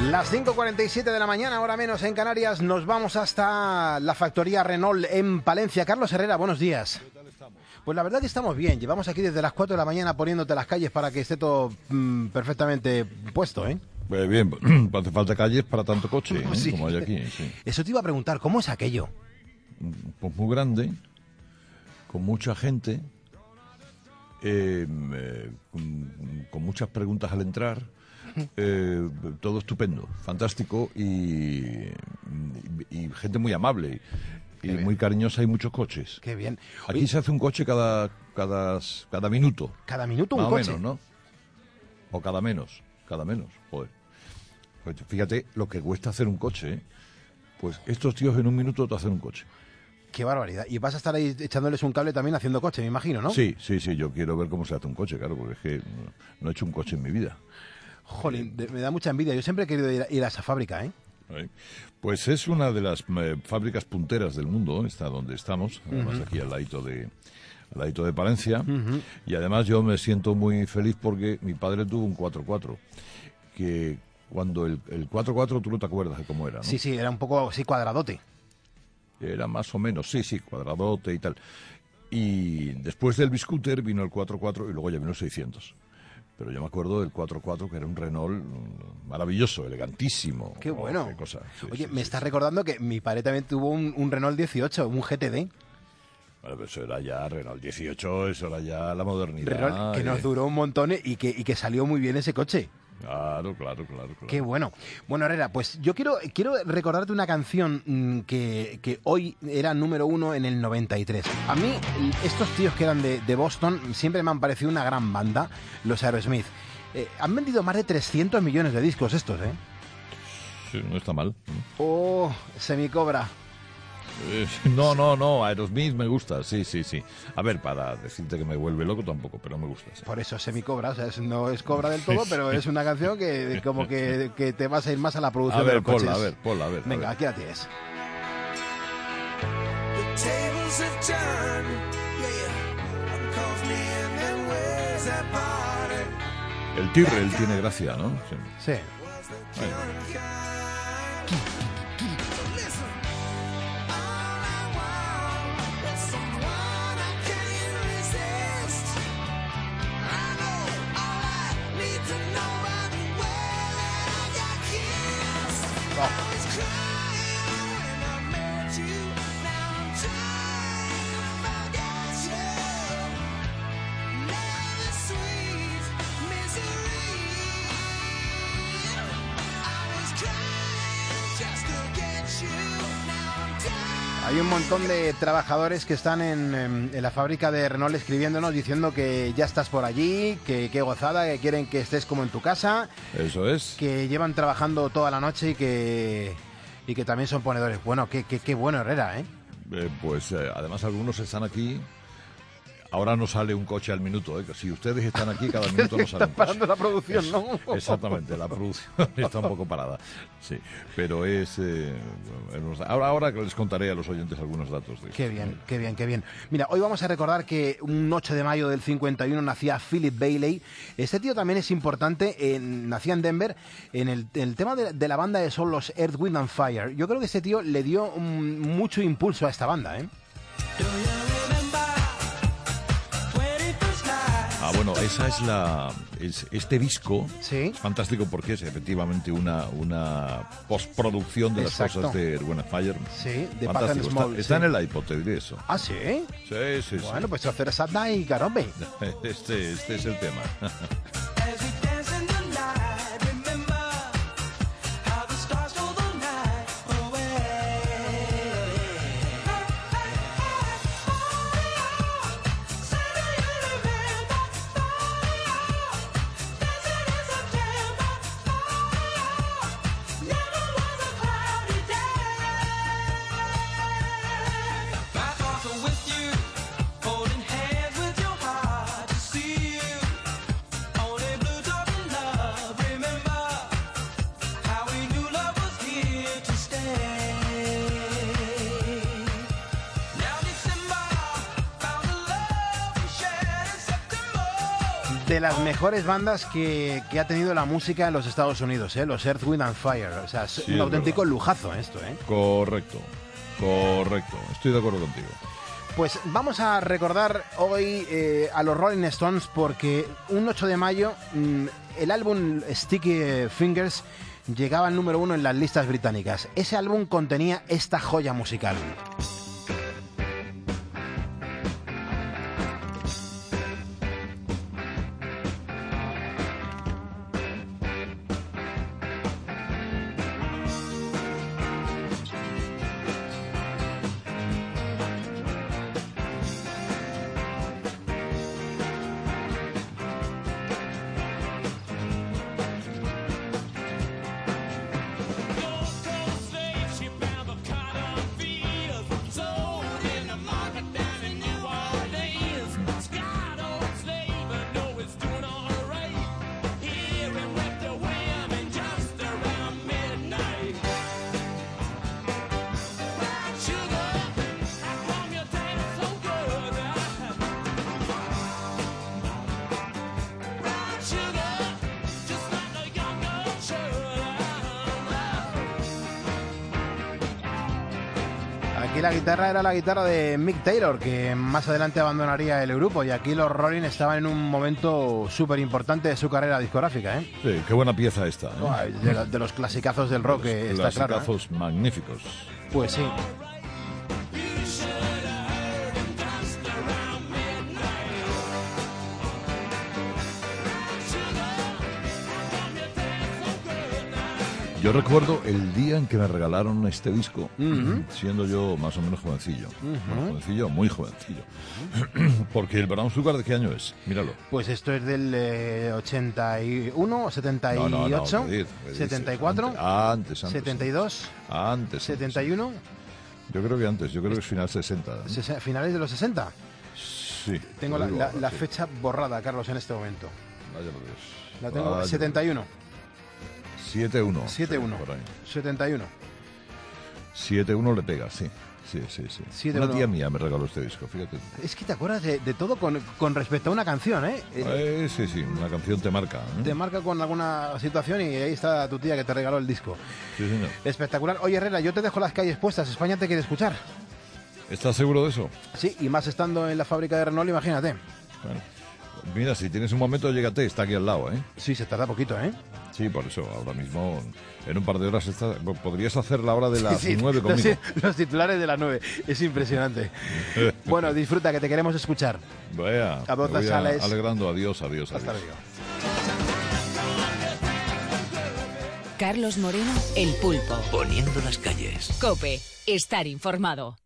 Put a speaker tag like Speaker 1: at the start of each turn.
Speaker 1: Las 5:47 de la mañana, hora menos en Canarias, nos vamos hasta la factoría Renault en Palencia. Carlos Herrera, buenos días.
Speaker 2: ¿Qué tal estamos?
Speaker 1: Pues la verdad que estamos bien, llevamos aquí desde las 4 de la mañana poniéndote las calles para que esté todo perfectamente puesto, ¿eh?
Speaker 2: Bien, hace falta calles para tanto coche,
Speaker 1: Sí.
Speaker 2: como hay aquí. Sí.
Speaker 1: Eso te iba a preguntar, ¿cómo es aquello?
Speaker 2: Pues muy grande, con mucha gente, con muchas preguntas al entrar, todo estupendo, fantástico y gente muy amable y muy cariñosa y muchos coches.
Speaker 1: Qué bien.
Speaker 2: Aquí
Speaker 1: Oye,
Speaker 2: se hace un coche cada minuto.
Speaker 1: cada minuto un
Speaker 2: Más
Speaker 1: coche.
Speaker 2: o menos, ¿no? O cada menos, joder. Pues fíjate lo que cuesta hacer un coche, ¿eh? Pues estos tíos en un minuto te hacen un coche.
Speaker 1: Qué barbaridad. Y vas a estar ahí echándoles un cable también haciendo coche, me imagino, ¿no?
Speaker 2: Sí, yo quiero ver cómo se hace un coche, claro, porque es que no he hecho un coche en mi vida.
Speaker 1: Jolín, me da mucha envidia. Yo siempre he querido ir a esa fábrica, ¿eh?
Speaker 2: Pues es una de las fábricas punteras del mundo, está donde estamos, además aquí al ladito de Palencia, y además yo me siento muy feliz porque mi padre tuvo un 4x4, que cuando el 4x4 tú no te acuerdas de cómo era, ¿no?
Speaker 1: Sí, era un poco así cuadradote.
Speaker 2: Era más o menos, sí, cuadradote y tal. Y después del Biscooter vino el 4x4 y luego ya vino el 600. Pero yo me acuerdo del 4x4, que era un Renault maravilloso, elegantísimo.
Speaker 1: Qué bueno.
Speaker 2: Qué cosa. Sí,
Speaker 1: Oye,
Speaker 2: sí,
Speaker 1: me
Speaker 2: sí,
Speaker 1: estás
Speaker 2: sí.
Speaker 1: recordando que mi padre también tuvo un Renault 18, un GTD.
Speaker 2: Bueno, pero eso era ya Renault 18, eso era ya la modernidad.
Speaker 1: Renault que nos duró un montón y que salió muy bien ese coche.
Speaker 2: Claro.
Speaker 1: Qué bueno. Bueno, Herrera, pues yo quiero recordarte una canción que hoy era número 1 en el 93. A mí, estos tíos que eran de Boston siempre me han parecido una gran banda, los Aerosmith. Han vendido más de 300 millones de discos estos, ¿eh?
Speaker 2: Sí, no está mal.
Speaker 1: Oh, Semicobra.
Speaker 2: No, Aerosmith me gusta, sí. A ver, para decirte que me vuelve loco tampoco, pero me gusta. Sí.
Speaker 1: Por eso Semicobra, o sea, no es Cobra del todo, pero es una canción que como que te vas a ir más a la producción
Speaker 2: A ver,
Speaker 1: de los coches.
Speaker 2: ponla, a ver.
Speaker 1: Venga, aquí la tienes.
Speaker 2: El Tyrrell tiene gracia, ¿no?
Speaker 1: Sí.
Speaker 2: Bueno.
Speaker 1: Hay un montón de trabajadores que están en la fábrica de Renault escribiéndonos diciendo que ya estás por allí, que qué gozada, que quieren que estés como en tu casa.
Speaker 2: Eso es.
Speaker 1: Que llevan trabajando toda la noche y que también son ponedores. Bueno, qué bueno Herrera, ¿eh?
Speaker 2: Pues además algunos están aquí. Ahora no sale un coche al minuto, ¿eh? Si ustedes están aquí, cada minuto no sale un coche.
Speaker 1: Está parando la producción, ¿no?
Speaker 2: Exactamente, la producción está un poco parada. Sí, pero es... ahora que les contaré a los oyentes algunos datos de
Speaker 1: Qué bien. Mira, hoy vamos a recordar que un 8 de mayo del 51 nacía Philip Bailey. Este tío también es importante, nacía en Denver. En el tema de la banda de son los Earth, Wind and Fire. Yo creo que este tío le dio mucho impulso a esta banda, ¿eh?
Speaker 2: Bueno, esa es este disco.
Speaker 1: Sí.
Speaker 2: Es fantástico porque es efectivamente una postproducción de
Speaker 1: Exacto.
Speaker 2: las cosas de Erwin Fire.
Speaker 1: Sí, de
Speaker 2: fantástico.
Speaker 1: Pat and Small,
Speaker 2: Está
Speaker 1: sí.
Speaker 2: en el iPod, te diré eso.
Speaker 1: ¿Ah, sí?
Speaker 2: Sí.
Speaker 1: Bueno, pues hacer Sadna y Garombe.
Speaker 2: Este es el tema.
Speaker 1: de las mejores bandas que ha tenido la música en los Estados Unidos, los Earth, Wind and Fire. O sea, es un auténtico lujazo esto, ¿eh?
Speaker 2: Correcto. Estoy de acuerdo contigo.
Speaker 1: Pues vamos a recordar hoy a los Rolling Stones porque un 8 de mayo el álbum Sticky Fingers llegaba al número 1 en las listas británicas. Ese álbum contenía esta joya musical. Aquí la guitarra era la guitarra de Mick Taylor, que más adelante abandonaría el grupo, y aquí los Rolling estaban en un momento súper importante de su carrera discográfica, ¿eh?
Speaker 2: Sí, qué buena pieza esta, ¿eh?
Speaker 1: De los clasicazos del rock, está claro.
Speaker 2: Clasicazos magníficos.
Speaker 1: Pues sí.
Speaker 2: Yo recuerdo el día en que me regalaron este disco, siendo yo más o menos jovencillo. Bueno, jovencillo, muy jovencillo. Porque el Brown Sugar, ¿de qué año es? Míralo.
Speaker 1: Pues esto es del 81, 78,
Speaker 2: no,
Speaker 1: 74,
Speaker 2: antes.
Speaker 1: 72,
Speaker 2: Antes.
Speaker 1: 71.
Speaker 2: Yo creo que antes, yo creo que es final 60.
Speaker 1: ¿Finales de los 60?
Speaker 2: Sí.
Speaker 1: Tengo la fecha borrada, Carlos, en este momento.
Speaker 2: Vaya por Dios.
Speaker 1: La tengo 71.
Speaker 2: 7-1.
Speaker 1: 7-1. 71.
Speaker 2: 7-1 le pega, sí. Una tía mía me regaló este disco, fíjate.
Speaker 1: Es que te acuerdas de todo con respecto a una canción, ¿eh?
Speaker 2: Sí, una canción te marca.
Speaker 1: Te marca con alguna situación y ahí está tu tía que te regaló el disco.
Speaker 2: Sí, señor.
Speaker 1: Espectacular. Oye, Herrera, yo te dejo las calles puestas. España te quiere escuchar.
Speaker 2: ¿Estás seguro de eso?
Speaker 1: Sí, y más estando en la fábrica de Renault, imagínate.
Speaker 2: Bueno, mira, si tienes un momento, llégate, está aquí al lado, ¿eh?
Speaker 1: Sí, se tarda poquito, ¿eh?
Speaker 2: Sí, por eso, ahora mismo, en un par de horas, podrías hacer la hora de las 9 conmigo.
Speaker 1: Los titulares de las 9, es impresionante. Bueno, disfruta, que te queremos escuchar.
Speaker 2: Vaya,
Speaker 1: a vos te sales.
Speaker 2: Alegrando, adiós.
Speaker 1: Hasta luego.
Speaker 3: Carlos Moreno, El Pulpo.
Speaker 4: Poniendo las calles.
Speaker 3: COPE, estar informado.